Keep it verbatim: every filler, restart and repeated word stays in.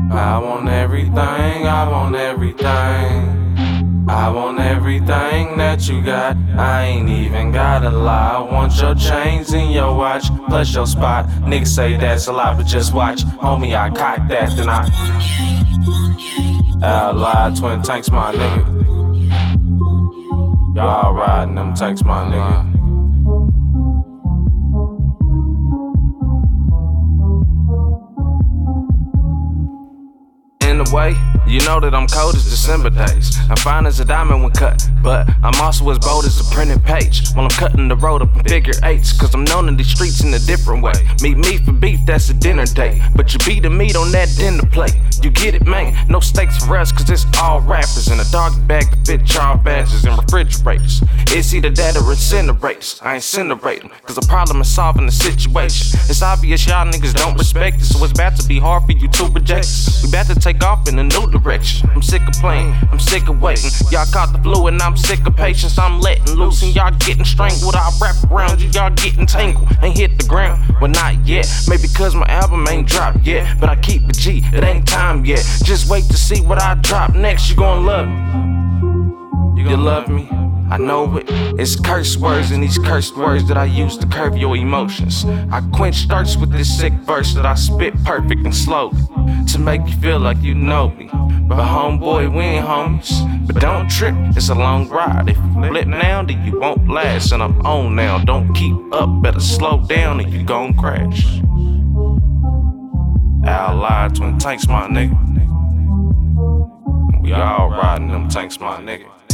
I want everything, I want everything. I want everything that you got. I ain't even gotta lie. I want your chains and your watch, plus your spot. Niggas say that's a lot, but just watch. Homie, I cock that, then I Outlier, twin tanks, my nigga. Y'all riding them tanks, my nigga. In a way, you know that I'm cold as December days. I'm fine as a diamond when cut, but I'm also as bold as a printed page. While I'm cutting the road up in figure eights, cause I'm known in these streets in a different way. Meet me for beef, that's a dinner date, but you beat the meat on that dinner plate. You get it, man? No stakes for us, cause it's all rappers in a doggy bag to fit char badges and refrigerators. It's either that or incinerators. I incinerate them, cause the problem is solving the situation. It's obvious y'all niggas don't respect us, so it's about to be hard for you to reject us. We about to take off in a new direction. I'm sick of playing, I'm sick of waiting. Y'all caught the flu and I'm sick of patience. I'm letting loose and y'all getting strangled. I wrap around you, y'all getting tangled. Ain't hit the ground, well not yet. Maybe cause my album ain't dropped yet, but I keep it G, it ain't time yet. Just wait to see what I drop next. You gon' love me, you love me, I know it. It's curse words and these cursed words that I use to curve your emotions. I quench thirst with this sick verse that I spit perfect and slowly to make you feel like you know me. But homeboy, we ain't homies. But don't trip, it's a long ride. If you flip now, then you won't last. And I'm on now, don't keep up, better slow down or you gon' crash. Outlier, twin tanks, my nigga. We all riding them tanks, my nigga.